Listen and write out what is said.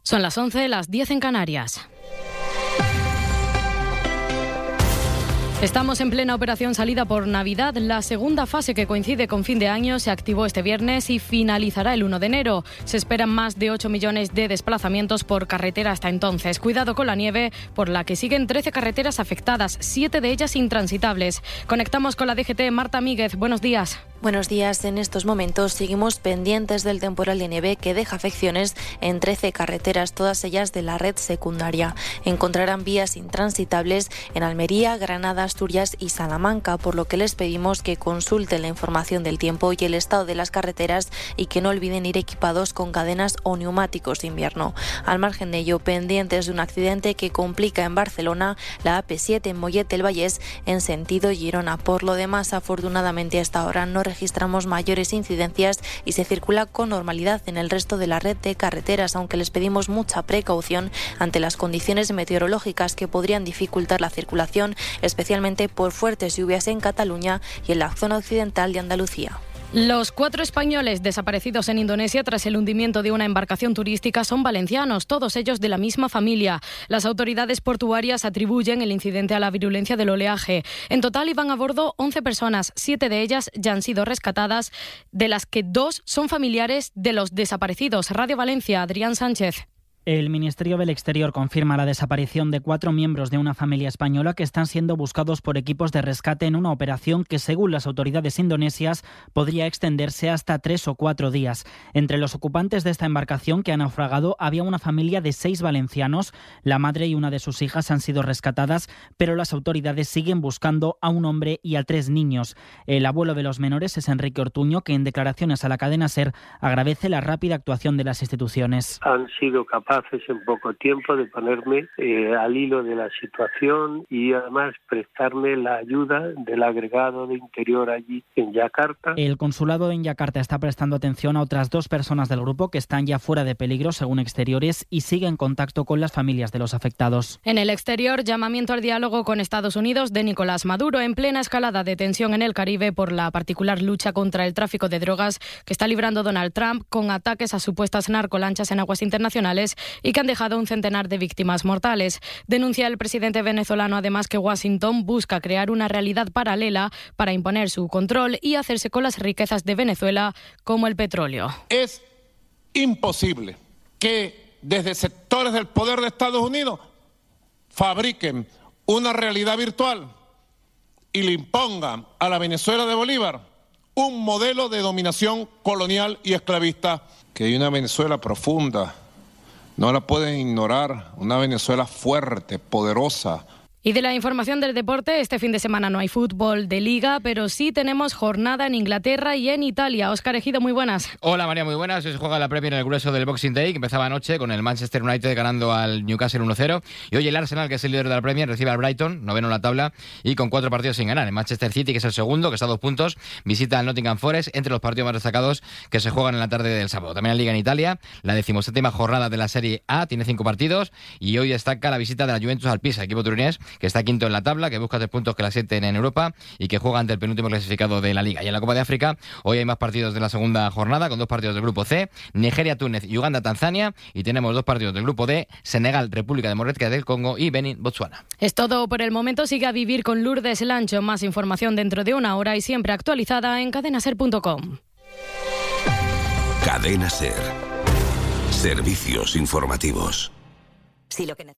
Son las 11, las 10 en Canarias. Estamos en plena operación salida por Navidad. La segunda fase, que coincide con fin de año, se activó este viernes y finalizará el 1 de enero. Se esperan más de 8 millones de desplazamientos por carretera hasta entonces. Cuidado con la nieve, por la que siguen 13 carreteras afectadas, 7 de ellas intransitables. Conectamos con la DGT. Marta Míguez, buenos días. Buenos días. En estos momentos seguimos pendientes del temporal de nieve que deja afecciones en 13 carreteras, todas ellas de la red secundaria. Encontrarán vías intransitables en Almería, Granada, Asturias y Salamanca, por lo que les pedimos que consulten la información del tiempo y el estado de las carreteras y que no olviden ir equipados con cadenas o neumáticos de invierno. Al margen de ello, pendientes de un accidente que complica en Barcelona la AP7 en Mollet del Vallès en sentido Girona. Por lo demás, afortunadamente hasta ahora no registramos mayores incidencias y se circula con normalidad en el resto de la red de carreteras, aunque les pedimos mucha precaución ante las condiciones meteorológicas que podrían dificultar la circulación, especialmente por fuertes lluvias en Cataluña y en la zona occidental de Andalucía. Los 4 españoles desaparecidos en Indonesia tras el hundimiento de una embarcación turística son valencianos, todos ellos de la misma familia. Las autoridades portuarias atribuyen el incidente a la virulencia del oleaje. En total iban a bordo 11 personas, 7 de ellas ya han sido rescatadas, de las que 2 son familiares de los desaparecidos. Radio Valencia, Adrián Sánchez. El Ministerio del Exterior confirma la desaparición de 4 miembros de una familia española que están siendo buscados por equipos de rescate en una operación que, según las autoridades indonesias, podría extenderse hasta 3 o 4 días. Entre los ocupantes de esta embarcación que ha naufragado había una familia de 6 valencianos. La madre y una de sus hijas han sido rescatadas, pero las autoridades siguen buscando a un hombre y a 3 niños. El abuelo de los menores es Enrique Ortuño, que en declaraciones a la cadena SER agradece la rápida actuación de las instituciones. Han sido capaces en poco tiempo de ponerme al hilo de la situación y además prestarme la ayuda del agregado de Interior allí en Yakarta. El consulado en Yakarta está prestando atención a otras 2 personas del grupo que están ya fuera de peligro, según Exteriores, y sigue en contacto con las familias de los afectados. En el exterior, llamamiento al diálogo con Estados Unidos de Nicolás Maduro en plena escalada de tensión en el Caribe por la particular lucha contra el tráfico de drogas que está librando Donald Trump, con ataques a supuestas narcolanchas en aguas internacionales y que han dejado un centenar de víctimas mortales. Denuncia el presidente venezolano además que Washington busca crear una realidad paralela para imponer su control y hacerse con las riquezas de Venezuela, como el petróleo. Es imposible que desde sectores del poder de Estados Unidos fabriquen una realidad virtual y le impongan a la Venezuela de Bolívar un modelo de dominación colonial y esclavista. Que hay una Venezuela profunda, no la pueden ignorar, una Venezuela fuerte, poderosa. Y de la información del deporte, este fin de semana no hay fútbol de Liga, pero sí tenemos jornada en Inglaterra y en Italia. Óscar Ejido, muy buenas. Hola María, muy buenas. Hoy se juega la Premier en el grueso del Boxing Day, que empezaba anoche con el Manchester United ganando al Newcastle 1-0. Y hoy el Arsenal, que es el líder de la Premier, recibe al Brighton, noveno en la tabla, y con 4 partidos sin ganar. El Manchester City, que es el segundo, que está a 2 puntos, visita al Nottingham Forest, entre los partidos más destacados que se juegan en la tarde del sábado. También en Liga en Italia, la 17ª jornada de la Serie A, tiene 5 partidos, y hoy destaca la visita de la Juventus al Pisa, equipo turinés, que está quinto en la tabla, que busca 3 puntos que la 7 en Europa y que juega ante el penúltimo clasificado de la Liga. Y en la Copa de África, hoy hay más partidos de la segunda jornada, con 2 partidos del Grupo C, Nigeria-Túnez y Uganda-Tanzania, y tenemos 2 partidos del Grupo D, Senegal-República Democrática del Congo y Benín-Botsuana. Es todo por el momento. Sigue a vivir con Lourdes Lancho. Más información dentro de una hora y siempre actualizada en cadenaser.com. Cadena Ser. Servicios informativos. Si lo que